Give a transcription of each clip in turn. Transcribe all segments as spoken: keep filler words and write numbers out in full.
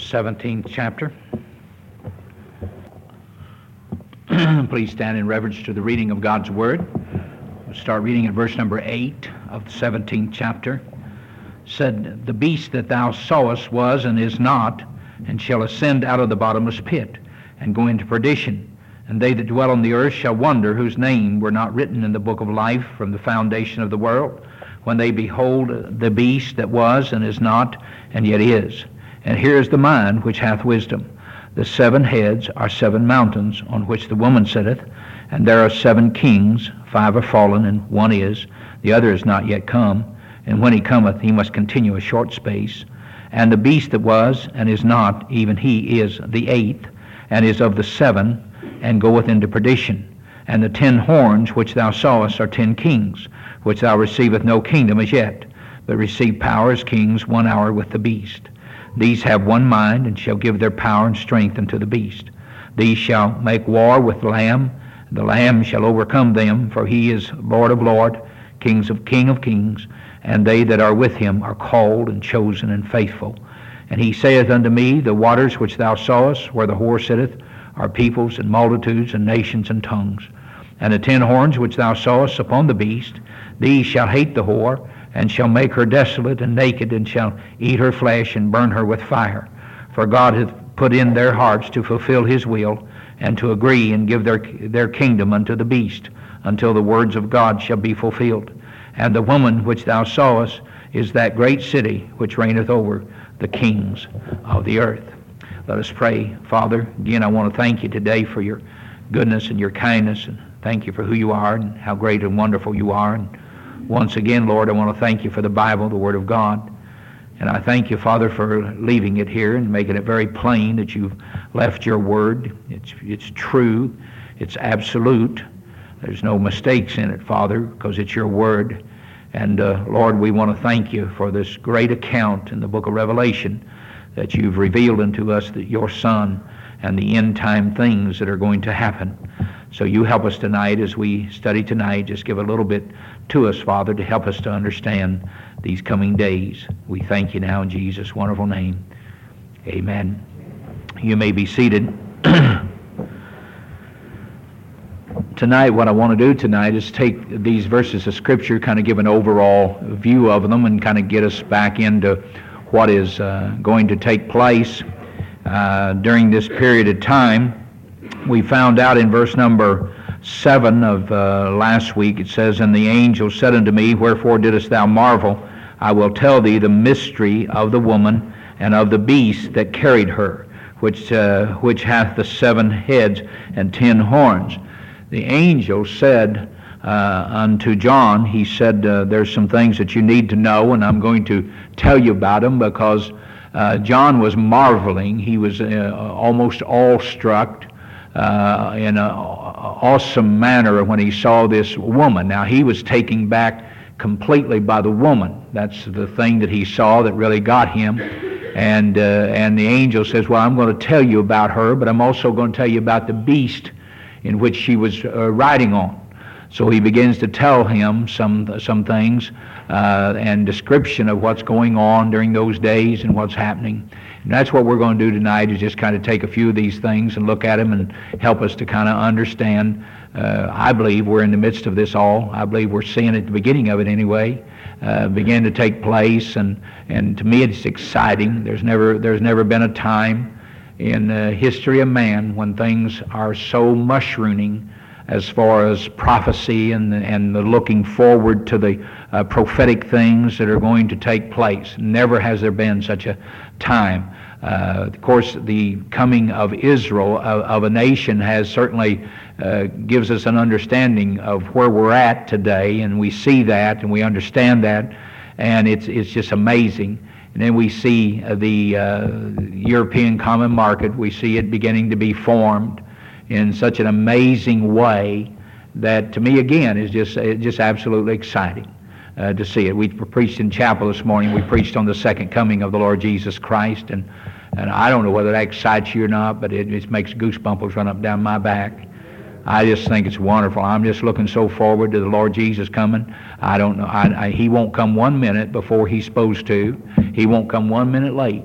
seventeenth chapter. Please stand in reverence to the reading of God's Word. We'll start reading at verse number eight of the seventeenth chapter. Said, "The beast that thou sawest was and is not, and shall ascend out of the bottomless pit, and go into perdition. And they that dwell on the earth shall wonder, whose name were not written in the book of life from the foundation of the world, when they behold the beast that was and is not, and yet is. And here is the mind which hath wisdom. The seven heads are seven mountains on which the woman sitteth, and there are seven kings, five are fallen, and one is, the other is not yet come. And when he cometh, he must continue a short space. And the beast that was and is not, even he is the eighth, and is of the seven, and goeth into perdition. And the ten horns which thou sawest are ten kings, which thou receiveth no kingdom as yet, but receive power as kings one hour with the beast. These have one mind, and shall give their power and strength unto the beast. These shall make war with the Lamb. The Lamb shall overcome them, for he is Lord of lords, kings of King of kings, and they that are with him are called and chosen and faithful. And he saith unto me, The waters which thou sawest, where the whore sitteth, are peoples and multitudes and nations and tongues. And the ten horns which thou sawest upon the beast, these shall hate the whore, and shall make her desolate and naked, and shall eat her flesh and burn her with fire. For God hath put in their hearts to fulfill his will, and to agree and give their their kingdom unto the beast, until the words of God shall be fulfilled. And the woman which thou sawest is that great city which reigneth over the kings of the earth." Let us pray. Father, again I want to thank you today for your goodness and your kindness, and thank you for who you are and how great and wonderful you are. And once again, Lord, I want to thank you for the Bible, the Word of God. And I thank you, Father, for leaving it here and making it very plain that you've left your Word. It's, it's true. It's absolute. There's no mistakes in it, Father, because it's your Word. And, uh, Lord, we want to thank you for this great account in the book of Revelation that you've revealed unto us, that your Son, and the end-time things that are going to happen. So you help us tonight as we study tonight. Just give a little bit to us, Father, to help us to understand these coming days. We thank you now in Jesus' wonderful name. Amen. You may be seated. Tonight, what I want to do tonight is take these verses of Scripture, kind of give an overall view of them, and kind of get us back into what is uh, going to take place uh, during this period of time. We found out in verse number seven of uh, last week, it says, "And the angel said unto me, Wherefore didst thou marvel? I will tell thee the mystery of the woman and of the beast that carried her, which uh, which hath the seven heads and ten horns." The angel said uh, unto John, he said, uh, there's some things that you need to know, and I'm going to tell you about them, because uh, John was marveling. He was uh, almost awestruck uh, in an awesome manner when he saw this woman. Now, he was taken back completely by the woman. That's the thing that he saw that really got him. And, uh, and the angel says, well, I'm going to tell you about her, but I'm also going to tell you about the beast in which she was uh, riding on. So he begins to tell him some some things uh, and description of what's going on during those days and what's happening. And that's what we're going to do tonight, is just kind of take a few of these things and look at them and help us to kind of understand. Uh, I believe we're in the midst of this all. I believe we're seeing at the beginning of it anyway, uh, begin to take place. And, and to me it's exciting. There's never there's never been a time in the history of man when things are so mushrooming as far as prophecy and the, and the looking forward to the uh, prophetic things that are going to take place. Never has there been such a time. Uh, of course, the coming of Israel, of, of a nation, has certainly uh, gives us an understanding of where we're at today, and we see that and we understand that, and it's it's just amazing. And then we see uh, the uh, European common market. We see it beginning to be formed in such an amazing way that, to me, again, is just uh, just absolutely exciting uh, to see it. We preached in chapel this morning. We preached on the second coming of the Lord Jesus Christ, and and I don't know whether that excites you or not, but it just makes goosebumps run up down my back. I just think it's wonderful. I'm just looking so forward to the Lord Jesus coming. I don't know. I, I, he won't come one minute before he's supposed to. He won't come one minute late.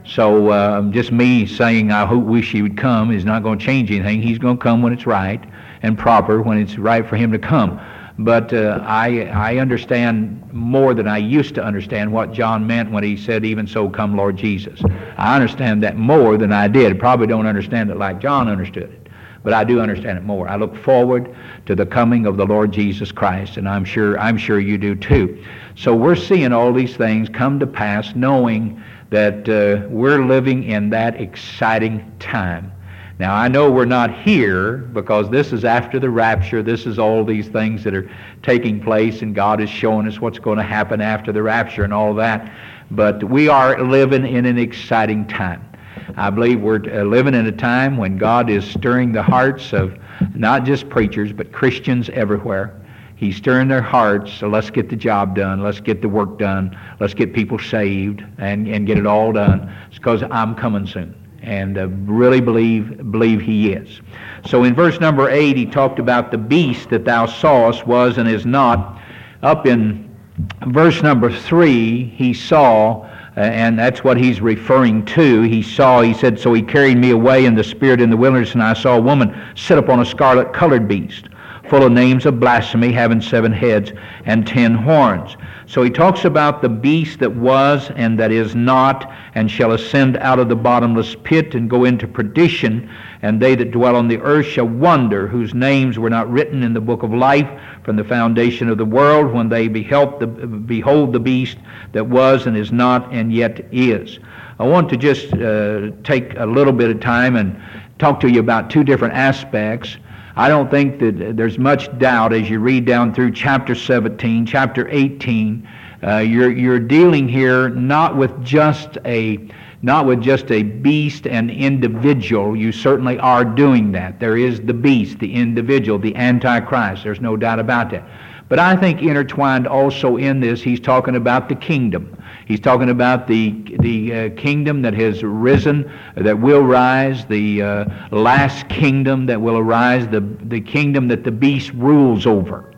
So uh, just me saying I hope, wish he would come is not going to change anything. He's going to come when it's right and proper, when it's right for him to come. But uh, I I understand more than I used to understand what John meant when he said, "Even so, come, Lord Jesus." I understand that more than I did. Probably don't understand it like John understood it, but I do understand it more. I look forward to the coming of the Lord Jesus Christ, and I'm sure I'm sure you do too. So we're seeing all these things come to pass, knowing that uh, we're living in that exciting time. Now, I know we're not here because this is after the rapture. This is all these things that are taking place, and God is showing us what's going to happen after the rapture and all that. But we are living in an exciting time. I believe we're uh, living in a time when God is stirring the hearts of not just preachers, but Christians everywhere. He's stirring their hearts, so let's get the job done. Let's get the work done. Let's get people saved and, and get it all done. It's because I'm coming soon. And uh, really believe believe he is. So in verse number eight, he talked about the beast that thou sawest was and is not. Up in verse number three, he saw, uh, and that's what he's referring to. He saw, he said, so he carried me away in the spirit in the wilderness, and I saw a woman sit upon a scarlet-colored beast, full of names of blasphemy, having seven heads and ten horns. So he talks about the beast that was and that is not, and shall ascend out of the bottomless pit and go into perdition, and they that dwell on the earth shall wonder, whose names were not written in the book of life from the foundation of the world, when they beheld the, behold the beast that was and is not and yet is. I want to just uh, take a little bit of time and talk to you about two different aspects. I don't think that there's much doubt as you read down through chapter seventeen, chapter eighteen. Uh, you're you're dealing here not with just a not with just a beast and individual. You certainly are doing that. There is the beast, the individual, the Antichrist. There's no doubt about that. But I think intertwined also in this, he's talking about the kingdom. He's talking about the the uh, kingdom that has risen, that will rise, the uh, last kingdom that will arise, the, the kingdom that the beast rules over.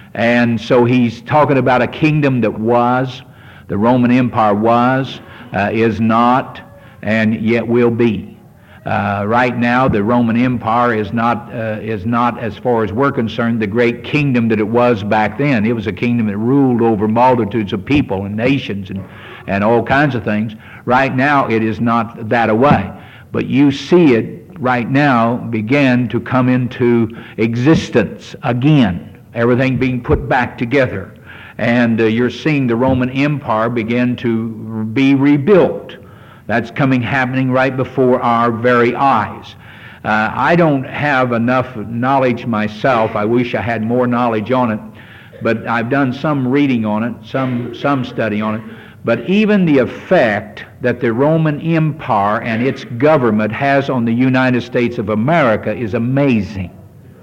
And so he's talking about a kingdom that was, the Roman Empire was, uh, is not, and yet will be. Uh, right now, the Roman Empire is not, uh, is not, as far as we're concerned, the great kingdom that it was back then. It was a kingdom that ruled over multitudes of people and nations and, and all kinds of things. Right now, it is not that away. But you see it right now begin to come into existence again, everything being put back together. And uh, you're seeing the Roman Empire begin to be rebuilt. That's coming, happening right before our very eyes. Uh, I don't have enough knowledge myself. I wish I had more knowledge on it, but I've done some reading on it, some some study on it. But even the effect that the Roman Empire and its government has on the United States of America is amazing.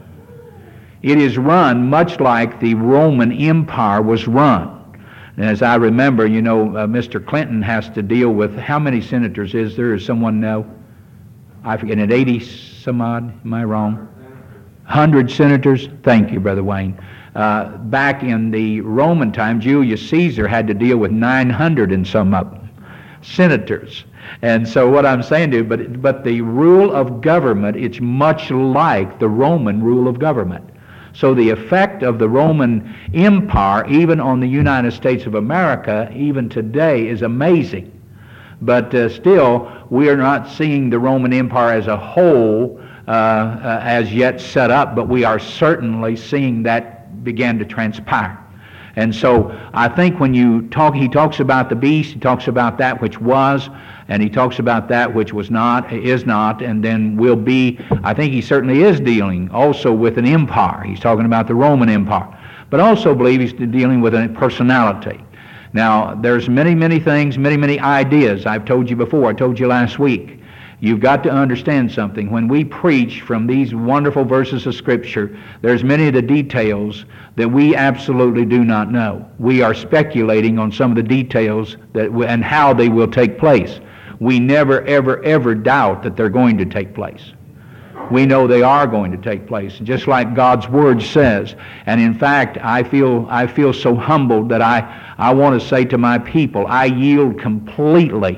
It is run much like the Roman Empire was run. And as I remember, you know, uh, Mister Clinton has to deal with, how many senators is there? Does someone know? I forget, at eighty some odd, am I wrong? one hundred senators? Thank you, Brother Wayne. Uh, back in the Roman time, Julius Caesar had to deal with nine hundred and some up senators. And so what I'm saying to you, but, but the rule of government, it's much like the Roman rule of government. So the effect of the Roman Empire, even on the United States of America, even today, is amazing. But uh, still, we are not seeing the Roman Empire as a whole uh, uh, as yet set up, but we are certainly seeing that begin to transpire. And so I think when you talk, he talks about the beast, he talks about that which was, and he talks about that which was not, is not, and then will be. I think he certainly is dealing also with an empire. He's talking about the Roman Empire. But I also believe he's dealing with a personality. Now, there's many, many things, many, many ideas. I've told you before, I told you last week. You've got to understand something. When we preach from these wonderful verses of Scripture, there's many of the details that we absolutely do not know. We are speculating on some of the details that w- and how they will take place. We never, ever, ever doubt that they're going to take place. We know they are going to take place, just like God's Word says. And in fact, I feel I feel so humbled that I, I want to say to my people, I yield completely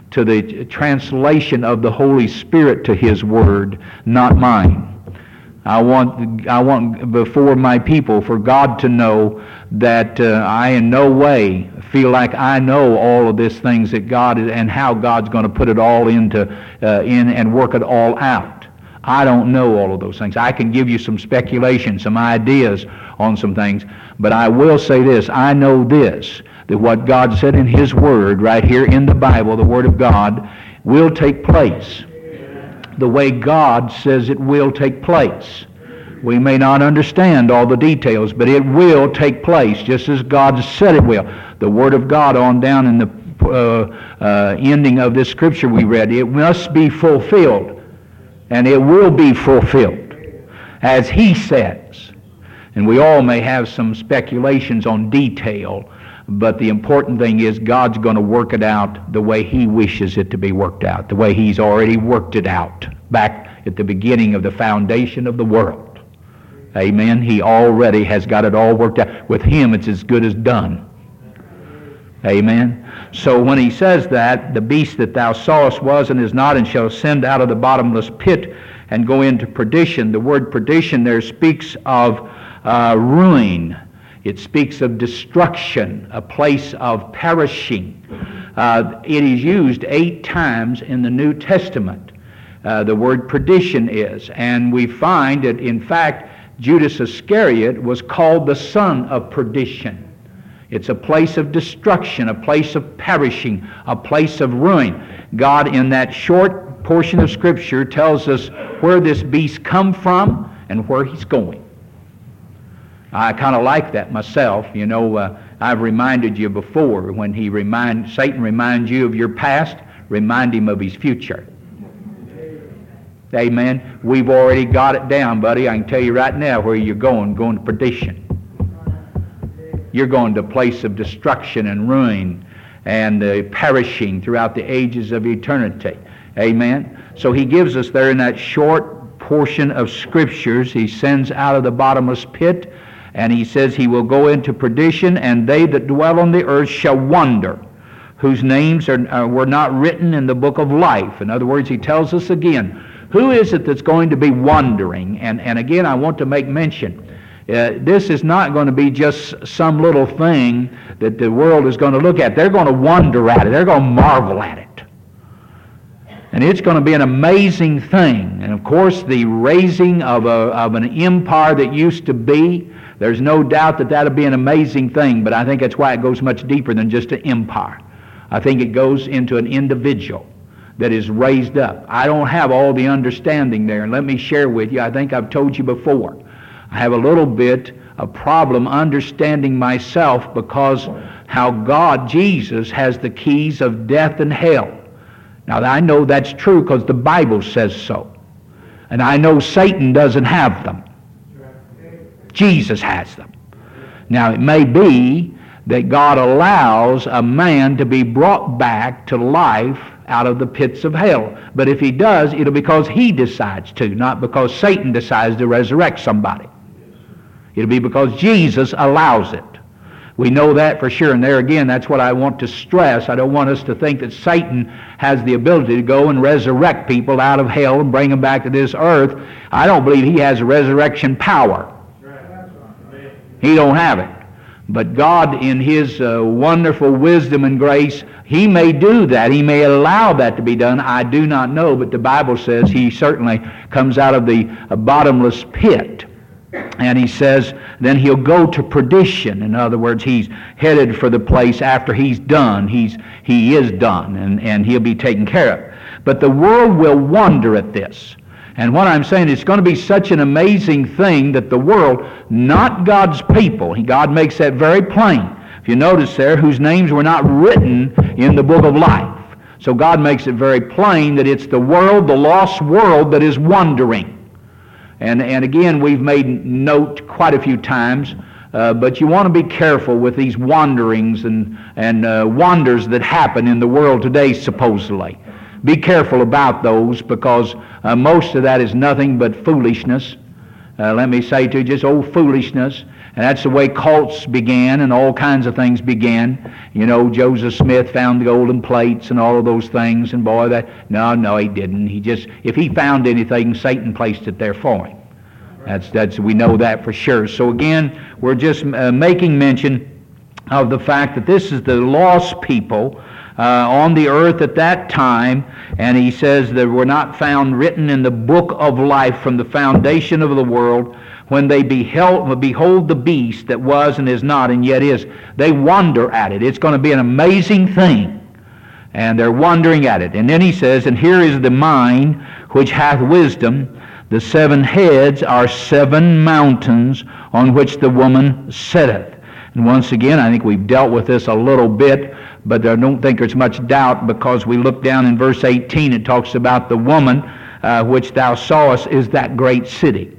to the translation of the Holy Spirit to His Word, not mine. I want, I want before my people for God to know that uh, I in no way feel like I know all of these things that God is, and how God's going to put it all into uh, in and work it all out. I don't know all of those things. I can give you some speculation, some ideas on some things, but I will say this: I know this, that what God said in His Word, right here in the Bible, the Word of God, will take place the way God says it will take place. We may not understand all the details, but it will take place just as God said it will. The Word of God on down in the uh, uh, ending of this scripture we read, it must be fulfilled, and it will be fulfilled as He says. And we all may have some speculations on detail, but the important thing is God's going to work it out the way He wishes it to be worked out, the way He's already worked it out back at the beginning of the foundation of the world. Amen. He already has got it all worked out. With Him, it's as good as done. Amen. So when He says that, the beast that thou sawest was and is not, and shall ascend out of the bottomless pit and go into perdition. The word perdition there speaks of uh, ruin. It speaks of destruction, a place of perishing. Uh, it is used eight times in the New Testament. Uh, the word perdition is. And we find that, in fact, Judas Iscariot was called the son of perdition. It's a place of destruction, a place of perishing, a place of ruin. God, in that short portion of Scripture, tells us where this beast come from and where he's going. I kind of like that myself. You know, uh, I've reminded you before, when he remind, Satan reminds you of your past, remind him of his future. Amen. We've already got it down, buddy. I can tell you right now where you're going, going to perdition. You're going to a place of destruction and ruin and uh, perishing throughout the ages of eternity. Amen. So he gives us there in that short portion of Scriptures, he sends out of the bottomless pit, and he says he will go into perdition, and they that dwell on the earth shall wonder, whose names are, uh, were not written in the book of life. In other words, he tells us again, who is it that's going to be wandering? And, and again, I want to make mention, uh, this is not going to be just some little thing that the world is going to look at. They're going to wonder at it. They're going to marvel at it. And it's going to be an amazing thing. And of course, the raising of, a, of an empire that used to be, there's no doubt that that'll be an amazing thing, but I think that's why it goes much deeper than just an empire. I think it goes into an individual that is raised up. I don't have all the understanding there, and let me share with you, I think I've told you before, I have a little bit of problem understanding myself because how God, Jesus, has the keys of death and hell. Now, I know that's true because the Bible says so. And I know Satan doesn't have them. Jesus has them. Now, it may be that God allows a man to be brought back to life out of the pits of hell. But if he does, it'll be because he decides to, not because Satan decides to resurrect somebody. It'll be because Jesus allows it. We know that for sure, and there again, that's what I want to stress. I don't want us to think that Satan has the ability to go and resurrect people out of hell and bring them back to this earth. I don't believe he has resurrection power. He don't have it. But God, in His uh, wonderful wisdom and grace, He may do that. He may allow that to be done. I do not know, but the Bible says He certainly comes out of the uh, bottomless pit. And He says then He'll go to perdition. In other words, He's headed for the place after He's done. He's, he is done, and, and He'll be taken care of. But the world will wonder at this. And what I'm saying, it's going to be such an amazing thing that the world, not God's people, God makes that very plain. If you notice there, whose names were not written in the book of life. So God makes it very plain that it's the world, the lost world, that is wandering. And, and again, we've made note quite a few times, uh, but you want to be careful with these wanderings and, and uh, wonders that happen in the world today, supposedly. Be careful about those, because uh, most of that is nothing but foolishness. Uh, let me say to you, just old foolishness. And that's the way cults began and all kinds of things began. You know, Joseph Smith found the golden plates and all of those things, and boy, that, no, no, he didn't. He just, if he found anything, Satan placed it there for him. That's, that's, we know that for sure. So again, we're just uh, making mention of the fact that this is the lost people uh, on the earth at that time, and he says that were not found written in the book of life from the foundation of the world, when they beheld, behold the beast that was and is not and yet is. They wonder at it. It's going to be an amazing thing. And they're wondering at it. And then he says, and here is the mind which hath wisdom. The seven heads are seven mountains on which the woman sitteth. And once again, I think we've dealt with this a little bit, but I don't think there's much doubt, because we look down in verse eighteen, it talks about the woman uh, which thou sawest is that great city.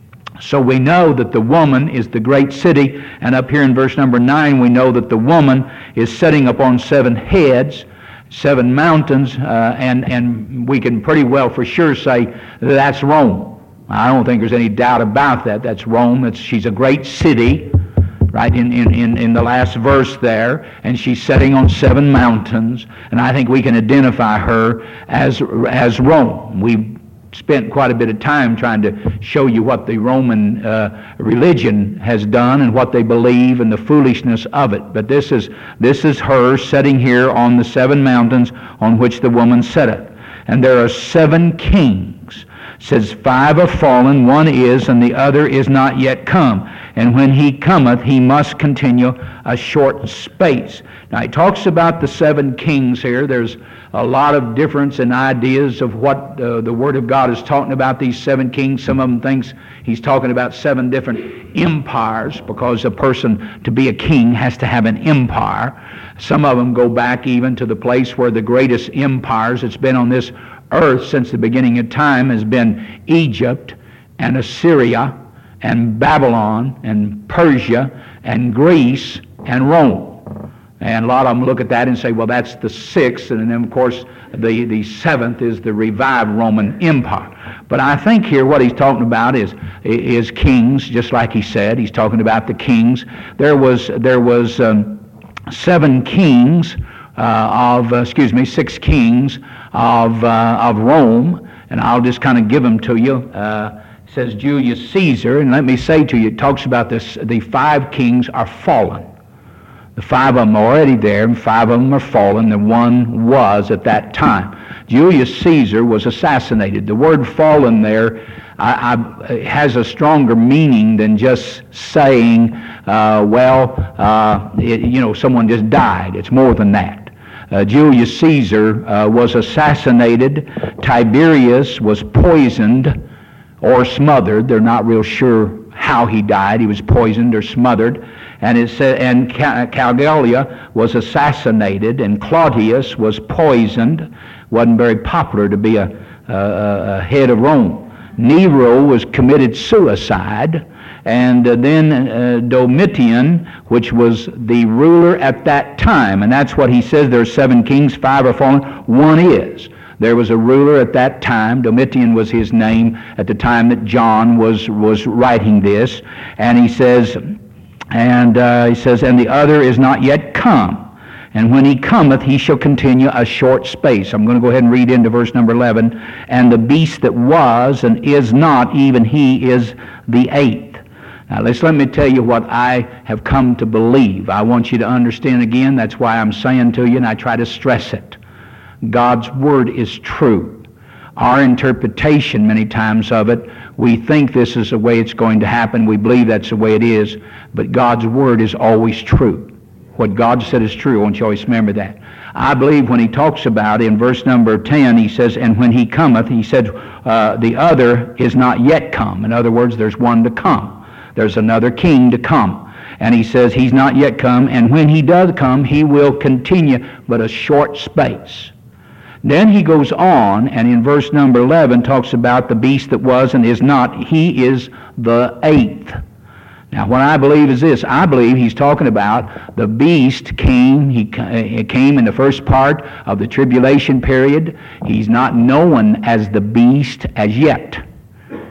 So we know that the woman is the great city, and up here in verse number nine we know that the woman is sitting upon seven heads, seven mountains, uh, and, and we can pretty well for sure say that that's Rome. I don't think there's any doubt about that. That's Rome. It's, she's a great city, right, in, in, in the last verse there, and she's sitting on seven mountains, and I think we can identify her as, as Rome. We spent quite a bit of time trying to show you what the Roman uh, religion has done and what they believe and the foolishness of it. But this is this is her sitting here on the seven mountains on which the woman sitteth. And there are seven kings. It says, five are fallen, one is, and the other is not yet come. And when he cometh, he must continue a short space. Now, he talks about the seven kings here. There's a lot of difference in ideas of what uh, the Word of God is talking about, these seven kings. Some of them thinks he's talking about seven different empires, because a person, to be a king, has to have an empire. Some of them go back even to the place where the greatest empires that's been on this earth since the beginning of time has been Egypt and Assyria and Babylon and Persia and Greece and Rome. And a lot of them look at that and say, well, that's the sixth, and then, of course, the, the seventh is the revived Roman Empire. But I think here what he's talking about is, is kings, just like he said. He's talking about the kings. There was, there was um, seven kings uh, of, uh, excuse me, six kings of, uh, of Rome, and I'll just kind of give them to you. Uh, it says Julius Caesar, and let me say to you, it talks about this, the five kings are fallen. The five of them are already there, and five of them are fallen, and one was at that time. Julius Caesar was assassinated. The word fallen there I, I, has a stronger meaning than just saying, uh, well, uh, it, you know, someone just died. It's more than that. Uh, Julius Caesar uh, was assassinated. Tiberius was poisoned or smothered. They're not real sure how he died. He was poisoned or smothered. And it said, and Caligula was assassinated, and Claudius was poisoned. Wasn't very popular to be a, a, a head of Rome. Nero was committed suicide, and uh, then uh, Domitian, which was the ruler at that time, and that's what he says. There are seven kings, five are fallen, one is. There was a ruler at that time. Domitian was his name at the time that John was was writing this, and he says. And uh, he says, and the other is not yet come. And when he cometh, he shall continue a short space. I'm going to go ahead and read into verse number eleven. And the beast that was and is not, even he is the eighth. Now, let's let me tell you what I have come to believe. I want you to understand again, that's why I'm saying to you, and I try to stress it. God's Word is true. Our interpretation many times of it, we think this is the way it's going to happen. We believe that's the way it is. But God's Word is always true. What God said is true. I want you to always remember that. I believe when he talks about in verse number ten, he says, and when he cometh, he said, uh, the other is not yet come. In other words, there's one to come. There's another king to come. And he says he's not yet come, and when he does come, he will continue but a short space. Then he goes on, and in verse number eleven talks about the beast that was and is not. He is the eighth. Now, what I believe is this. I believe he's talking about the beast came, he came in the first part of the tribulation period. He's not known as the beast as yet.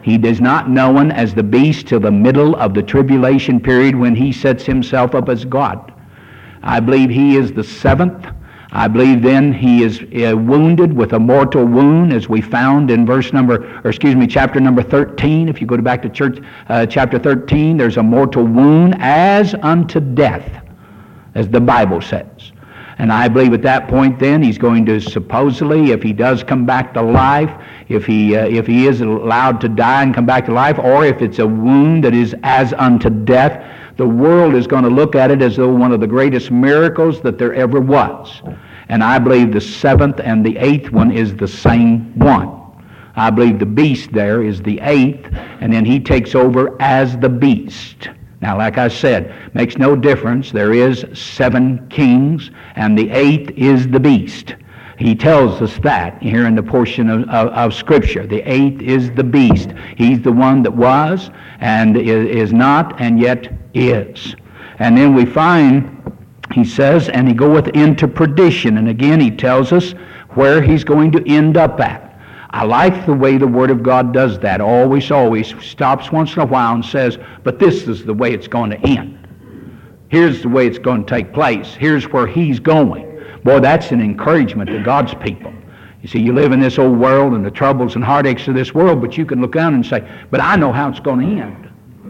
He is not known as the beast till the middle of the tribulation period when he sets himself up as God. I believe he is the seventh. I believe then he is uh, wounded with a mortal wound, as we found in verse number, or excuse me, chapter number thirteen. If you go back to church, uh, chapter thirteen, there's a mortal wound as unto death, as the Bible says. And I believe at that point then he's going to supposedly, if he does come back to life, if he uh, if he is allowed to die and come back to life, or if it's a wound that is as unto death, the world is going to look at it as though one of the greatest miracles that there ever was. And I believe the seventh and the eighth one is the same one. I believe the beast there is the eighth, and then he takes over as the beast. Now, like I said, makes no difference. There is seven kings, and the eighth is the beast. He tells us that here in the portion of, of, of Scripture. The eighth is the beast. He's the one that was, and is, is not, and yet is. And then we find, he says, and he goeth into perdition. And again, he tells us where he's going to end up at. I like the way the Word of God does that. Always, always stops once in a while and says, but this is the way it's going to end. Here's the way it's going to take place. Here's where he's going. Boy, that's an encouragement to God's people. You see, you live in this old world and the troubles and heartaches of this world, but you can look down and say, but I know how it's going to end.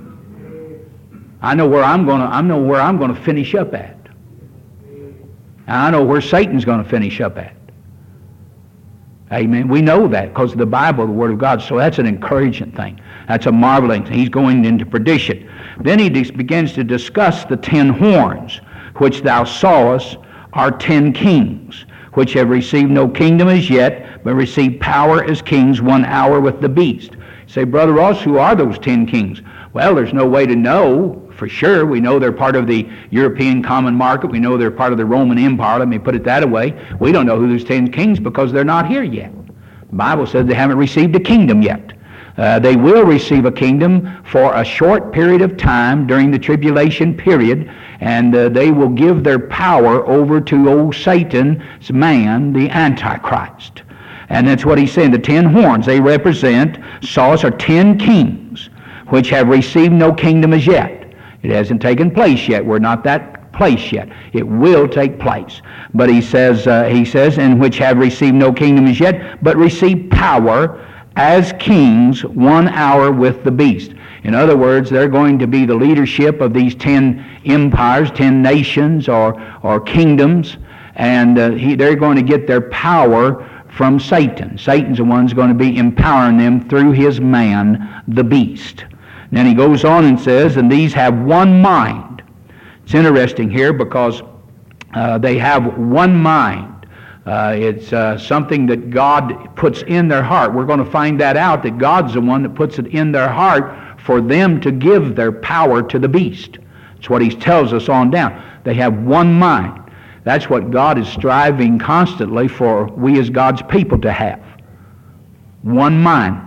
I know where I'm going to, I know where I'm going to finish up at. And I know where Satan's going to finish up at. Amen. We know that because of the Bible, the Word of God. So that's an encouraging thing. That's a marveling thing. He's going into perdition. Then he dis- begins to discuss the ten horns, which thou sawest are ten kings, which have received no kingdom as yet, but received power as kings one hour with the beast. You say, Brother Ross, who are those ten kings? Well, there's no way to know for sure. We know they're part of the European common market. We know they're part of the Roman Empire. Let me put it that way. We don't know who those ten kings because they're not here yet. The Bible says they haven't received a kingdom yet. Uh, they will receive a kingdom for a short period of time during the tribulation period, and uh, they will give their power over to old Satan's man, the Antichrist. And that's what he's saying. The ten horns they represent, sawest, are ten kings, which have received no kingdom as yet. It hasn't taken place yet. We're not that place yet. It will take place. But he says, uh, he says, in which have received no kingdom as yet, but receive power as kings one hour with the beast. In other words, they're going to be the leadership of these ten empires, ten nations or, or kingdoms, and uh, he, they're going to get their power from Satan. Satan's the one who's going to be empowering them through his man, the beast. And then he goes on and says, and these have one mind. It's interesting here because uh, they have one mind. Uh, it's uh, something that God puts in their heart. We're going to find that out, that God's the one that puts it in their heart for them to give their power to the beast. That's what he tells us on down. They have one mind. That's what God is striving constantly for we as God's people to have. One mind.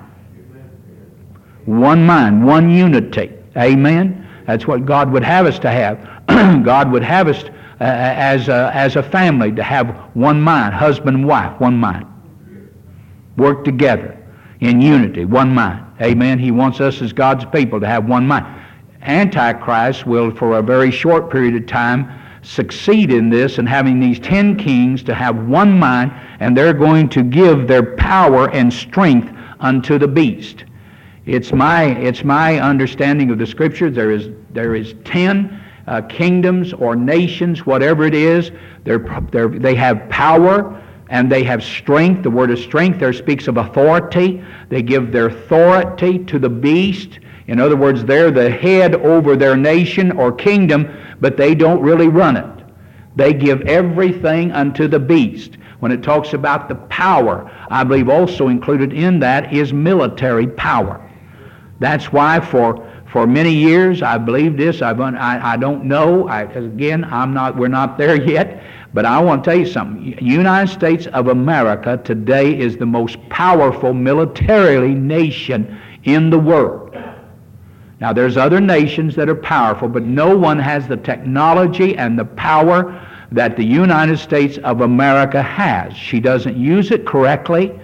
One mind, one unity. Amen? That's what God would have us to have. God would have us uh, as, a, as a family to have one mind, husband and wife, one mind. Work together in unity, one mind. Amen? He wants us as God's people to have one mind. Antichrist will, for a very short period of time, succeed in this and having these ten kings to have one mind, and they're going to give their power and strength unto the beast. It's my it's my understanding of the Scripture. There is there is ten uh, kingdoms or nations, whatever it is. They're, they're they have power and they have strength. The word of strength there speaks of authority. They give their authority to the beast. In other words, they're the head over their nation or kingdom, but they don't really run it. They give everything unto the beast. When it talks about the power, I believe also included in that is military power. That's why for for many years I believed this. I've un, I, I don't know. I, again, I'm not. We're not there yet. But I want to tell you something. United States of America today is the most powerful militarily nation in the world. Now, there's other nations that are powerful, but no one has the technology and the power that the United States of America has. She doesn't use it correctly.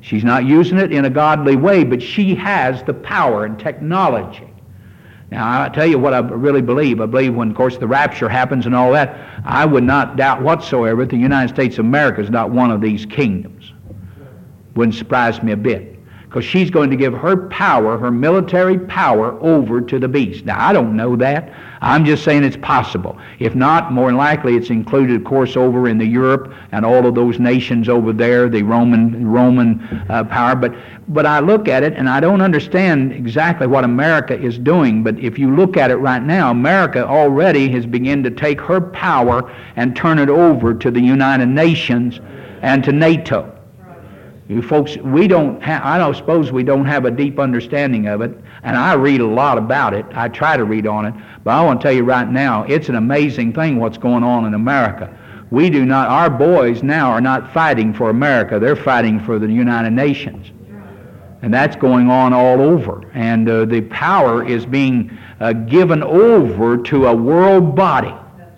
She's not using it in a godly way, but she has the power and technology. Now, I tell you what I really believe. I believe when, of course, the rapture happens and all that, I would not doubt whatsoever that the United States of America is not one of these kingdoms. Wouldn't surprise me a bit. Because she's going to give her power, her military power, over to the beast. Now, I don't know that. I'm just saying it's possible. If not, more than likely it's included, of course, over in the Europe and all of those nations over there, the Roman Roman uh, power. But but I look at it and I don't understand exactly what America is doing. But if you look at it right now, America already has begun to take her power and turn it over to the United Nations and to NATO. You folks, we don't ha- I don't suppose we don't have a deep understanding of it, and I read a lot about it. I try to read on it, but I want to tell you right now, it's an amazing thing what's going on in America. We do not, our boys now are not fighting for America, they're fighting for the United Nations. And that's going on all over. And uh, the power is being uh, given over to a world body.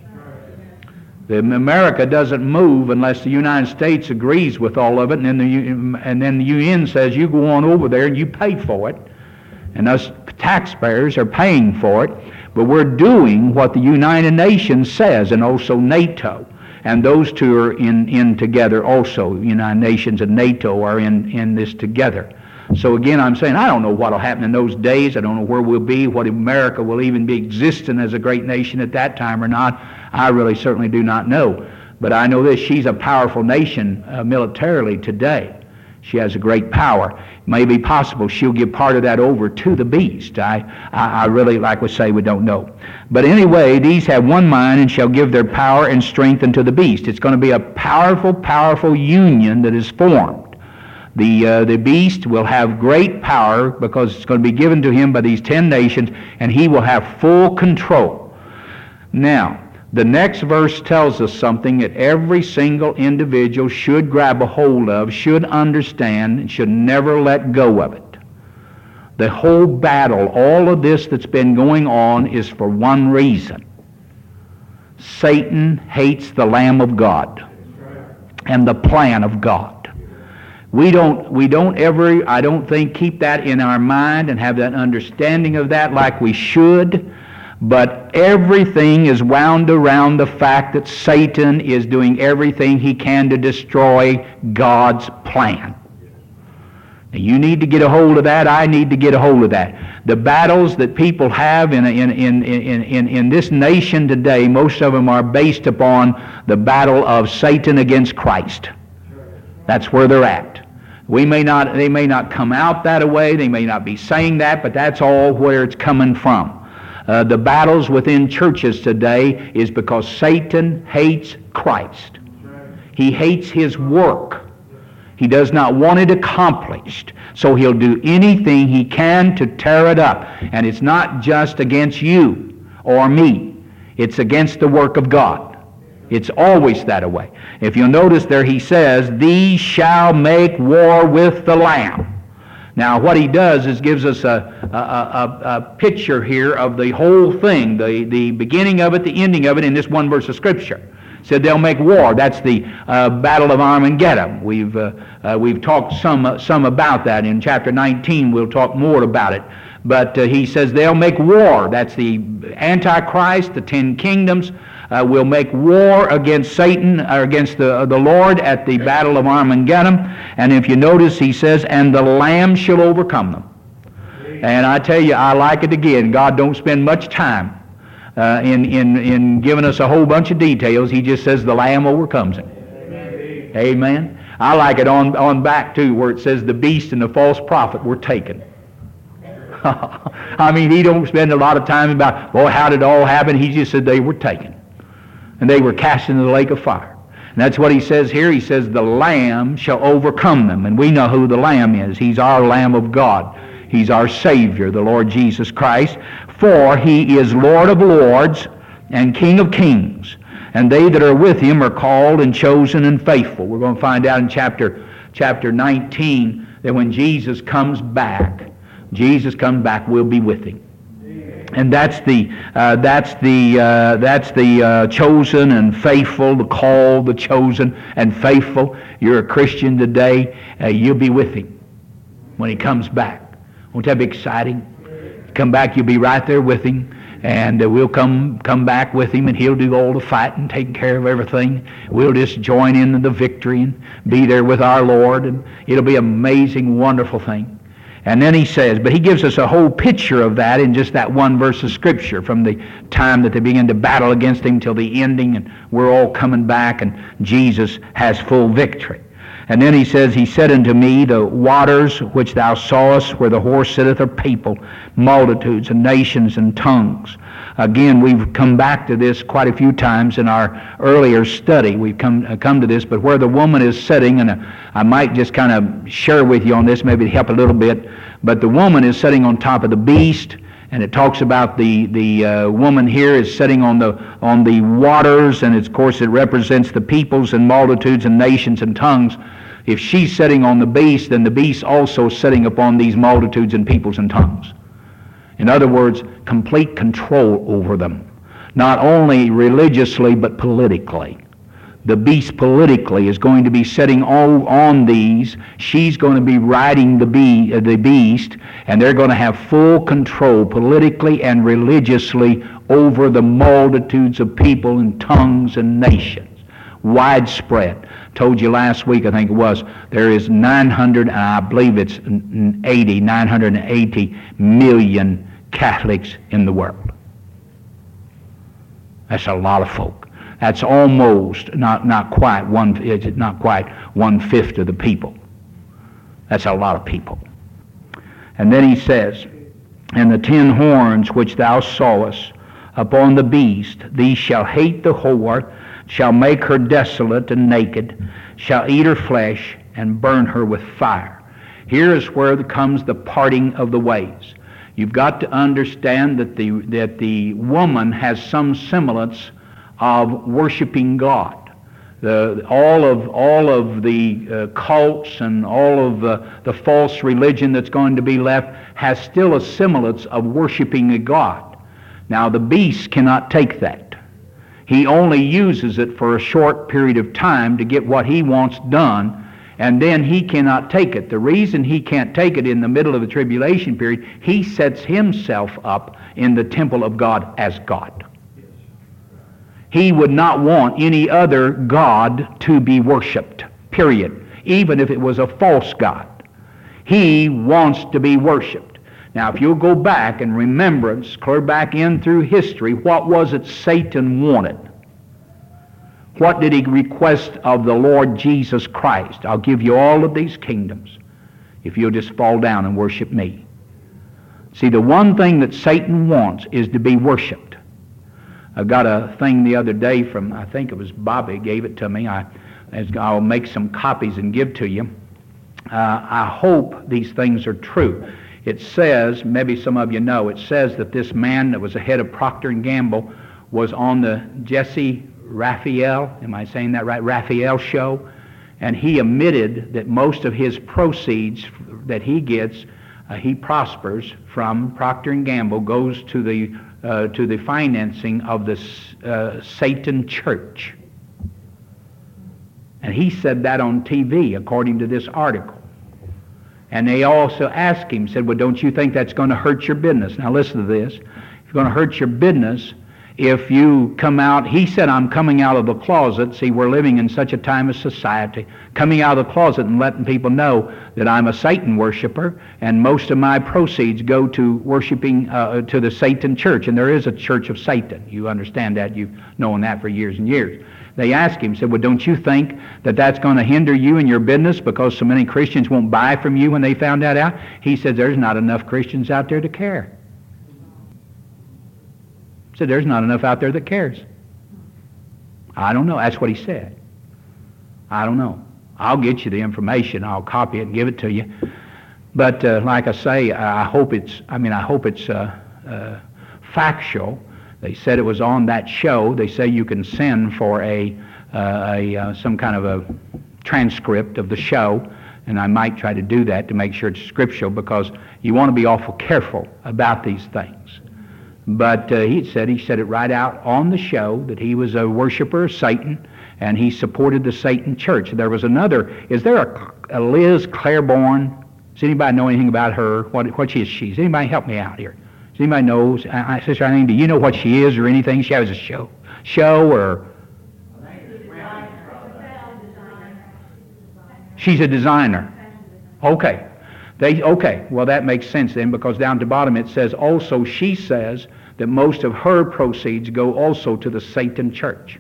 The America doesn't move unless the United States agrees with all of it, and then the and then the U N says you go on over there and you pay for it, and us taxpayers are paying for it. But we're doing what the United Nations says, and also NATO, and those two are in in together also. United Nations and NATO are in in this together. So again, I'm saying I don't know what will happen in those days. I don't know where we'll be, what America will even be existing as a great nation at that time or not. I really certainly do not know. But I know this, she's a powerful nation uh, militarily today. She has a great power. It may be possible she'll give part of that over to the beast. I, I, I really, like we say, we don't know. But anyway, these have one mind and shall give their power and strength unto the beast. It's going to be a powerful, powerful union that is formed. The, uh, the beast will have great power because it's going to be given to him by these ten nations, and he will have full control. Now, the next verse tells us something that every single individual should grab a hold of, should understand, and should never let go of it. The whole battle, all of this that's been going on is for one reason. Satan hates the Lamb of God and the plan of God. We don't, we don't ever, I don't think, keep that in our mind and have that understanding of that like we should. But everything is wound around the fact that Satan is doing everything he can to destroy God's plan. Now, you need to get a hold of that. I need to get a hold of that. The battles that people have in, in, in, in, in, in this nation today, most of them are based upon the battle of Satan against Christ. That's where they're at. We may not, they may not come out that way, they may not be saying that, but that's all where it's coming from. Uh, the battles within churches today is because Satan hates Christ. He hates his work. He does not want it accomplished. So he'll do anything he can to tear it up. And it's not just against you or me. It's against the work of God. It's always that way. If you'll notice there he says, these shall make war with the Lamb. Now what he does is gives us a, a, a, a picture here of the whole thing, the, the beginning of it, the ending of it in this one verse of Scripture. Said they'll make war. That's the uh, Battle of Armageddon. We've uh, uh, we've talked some uh, some about that in chapter nineteen. We'll talk more about it. But uh, he says they'll make war. That's the Antichrist, the ten kingdoms. Uh, will make war against Satan, or against the, uh, the Lord at the Battle of Armageddon. And if you notice, he says, and the Lamb shall overcome them. And I tell you, I like it again. God don't spend much time uh, in, in, in giving us a whole bunch of details. He just says the Lamb overcomes him. Amen. Amen. I like it on, on back, too, where it says the beast and the false prophet were taken. I mean, he don't spend a lot of time about, well, how did it all happen? He just said they were taken. And they were cast into the lake of fire. And that's what he says here. He says, the Lamb shall overcome them. And we know who the Lamb is. He's our Lamb of God. He's our Savior, the Lord Jesus Christ. For he is Lord of lords and King of kings. And they that are with him are called and chosen and faithful. We're going to find out in chapter, chapter nineteen that when Jesus comes back, Jesus comes back, we'll be with him. And that's the uh, that's the uh, that's the uh, chosen and faithful, the called, the chosen and faithful. You're a Christian today. Uh, you'll be with Him when He comes back. Won't that be exciting? Come back, you'll be right there with Him, and uh, we'll come come back with Him, and He'll do all the fighting, taking care of everything. We'll just join in the victory and be there with our Lord, and it'll be an amazing, wonderful thing. And then he says, but he gives us a whole picture of that in just that one verse of Scripture, from the time that they begin to battle against Him till the ending, and we're all coming back, and Jesus has full victory. And then he says, He said unto me, the waters which thou sawest where the horse sitteth are people, multitudes and nations and tongues. Again, we've come back to this quite a few times in our earlier study. We've come uh, come to this, but where the woman is sitting, and uh, I might just kind of share with you on this, maybe to help a little bit, but the woman is sitting on top of the beast, and it talks about the the uh, woman here is sitting on the on the waters, and it's, of course it represents the peoples and multitudes and nations and tongues. If she's sitting on the beast, then the beast also is sitting upon these multitudes and peoples and tongues. In other words, complete control over them, not only religiously but politically. The beast politically is going to be sitting all on these. She's going to be riding the, bee, uh, the beast, and they're going to have full control politically and religiously over the multitudes of people and tongues and nations. Widespread. Told you last week, I think it was, there is nine hundred, I believe it's eighty, nine hundred eighty million Catholics in the world. That's a lot of folk. That's almost, not not quite one, it's not quite one fifth of the people. That's a lot of people. And then he says, and the ten horns which thou sawest upon the beast, these shall hate the whore, shall make her desolate and naked, shall eat her flesh, and burn her with fire. Here is where comes the parting of the ways. You've got to understand that the that the woman has some semblance of worshiping God. The all of all of the uh, cults and all of the, the false religion that's going to be left has still a semblance of worshiping a God. Now the beast cannot take that. He only uses it for a short period of time to get what he wants done, and then he cannot take it. The reason he can't take it in the middle of the tribulation period, he sets himself up in the temple of God as God. He would not want any other God to be worshipped, period, even if it was a false God. He wants to be worshipped. Now, if you'll go back and remembrance, clear back in through history, what was it Satan wanted? What did he request of the Lord Jesus Christ? I'll give you all of these kingdoms if you'll just fall down and worship me. See, the one thing that Satan wants is to be worshipped. I got a thing the other day from, I think it was Bobby gave it to me. I, I'll make some copies and give to you. Uh, I hope these things are true. It says, maybe some of you know, it says that this man that was the head of Procter and Gamble was on the Jesse Raphael, am I saying that right, Raphael show, and he admitted that most of his proceeds that he gets, uh, he prospers from Procter and Gamble, goes to the uh, to the financing of the uh, Satan church. And he said that on T V, according to this article. And they also asked him, said, well, don't you think that's going to hurt your business? Now listen to this. It's going to hurt your business if you come out. He said, I'm coming out of the closet. See, we're living in such a time of society. Coming out of the closet and letting people know that I'm a Satan worshiper, and most of my proceeds go to worshiping uh, to the Satan church. And there is a church of Satan. You understand that. You've known that for years and years. They asked him, said, well, don't you think that that's going to hinder you in your business because so many Christians won't buy from you when they found that out? He said, there's not enough Christians out there to care. He said, there's not enough out there that cares. I don't know. That's what he said. I don't know. I'll get you the information. I'll copy it and give it to you. But uh, like I say, I hope it's, I mean, I hope it's uh, uh, factual. They said it was on that show. They say you can send for a, uh, a uh, some kind of a transcript of the show, and I might try to do that to make sure it's scriptural, because you want to be awful careful about these things. But uh, he said he said it right out on the show that he was a worshiper of Satan, and he supported the Satan church. There was another. Is there a, a Liz Claiborne? Does anybody know anything about her? What what is she? Does anybody help me out here? Does anybody know? I, I, Sister Eileen, do you know what she is or anything? She has a show, show or. She's a designer. Okay. They, okay, well that makes sense then, because down at the bottom it says also, she says that most of her proceeds go also to the Satan church.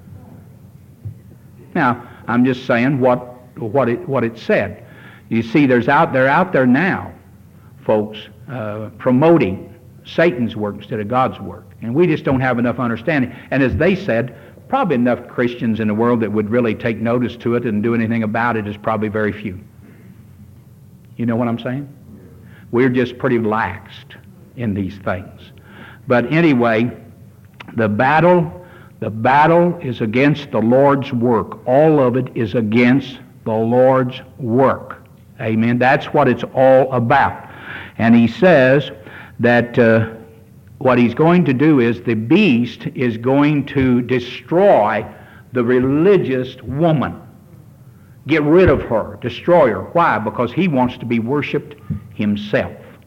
Now, I'm just saying what what it what it said. You see, there's out they're out there now, folks, uh, promoting Satan's work instead of God's work, and we just don't have enough understanding. And as they said, probably enough Christians in the world that would really take notice to it and do anything about it is probably very few. You know what I'm saying? We're just pretty laxed in these things. But anyway, the battle, the battle is against the Lord's work. All of it is against the Lord's work. Amen. That's what it's all about. And he says that uh, what he's going to do is the beast is going to destroy the religious woman. Get rid of her, destroy her. Why? Because he wants to be worshipped himself.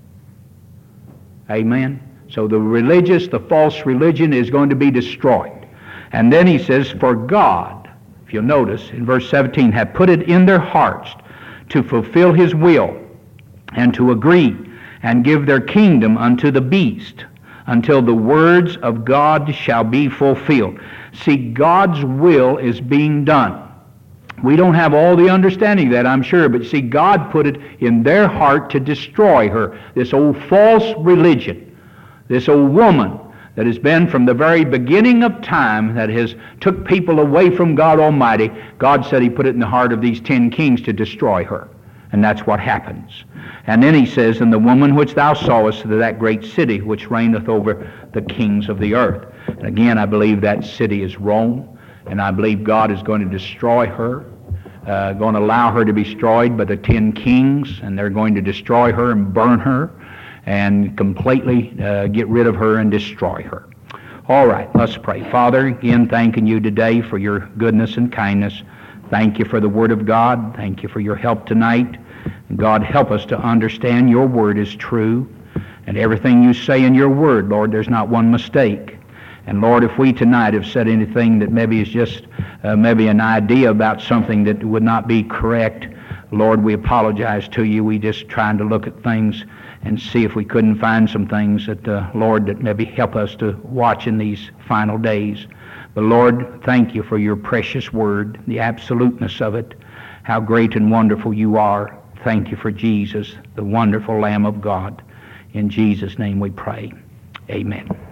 Amen? So the religious, the false religion is going to be destroyed. And then he says, for God, if you'll notice in verse seventeen, have put it in their hearts to fulfill his will and to agree and give their kingdom unto the beast until the words of God shall be fulfilled. See, God's will is being done. We don't have all the understanding of that, I'm sure, but see, God put it in their heart to destroy her. This old false religion, this old woman that has been from the very beginning of time, that has took people away from God Almighty, God said he put it in the heart of these ten kings to destroy her. And that's what happens. And then he says, and the woman which thou sawest, to that great city which reigneth over the kings of the earth. And again, I believe that city is Rome. And I believe God is going to destroy her, uh, going to allow her to be destroyed by the ten kings, and they're going to destroy her and burn her and completely uh, get rid of her and destroy her. All right, let's pray. Father, again, thanking you today for your goodness and kindness. Thank you for the Word of God. Thank you for your help tonight. And God, help us to understand your Word is true, and everything you say in your Word, Lord, there's not one mistake. And Lord, if we tonight have said anything that maybe is just uh, maybe an idea about something that would not be correct, Lord, we apologize to you. We just trying to look at things and see if we couldn't find some things that, uh, Lord, that maybe help us to watch in these final days. But Lord, thank you for your precious word, the absoluteness of it, how great and wonderful you are. Thank you for Jesus, the wonderful Lamb of God. In Jesus' name we pray. Amen.